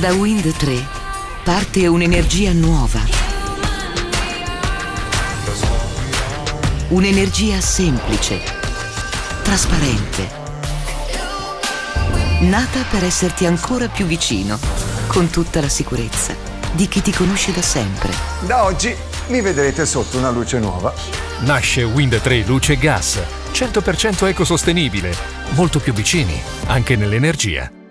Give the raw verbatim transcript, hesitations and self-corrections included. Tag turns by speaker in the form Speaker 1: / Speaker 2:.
Speaker 1: Da Wind tre parte un'energia nuova. Un'energia semplice, trasparente, nata per esserti ancora più vicino, con tutta la sicurezza di chi ti conosce da sempre.
Speaker 2: Da oggi mi vedrete sotto una luce nuova.
Speaker 3: Nasce Wind tre Luce Gas, cento per cento ecosostenibile, molto più vicini, anche nell'energia.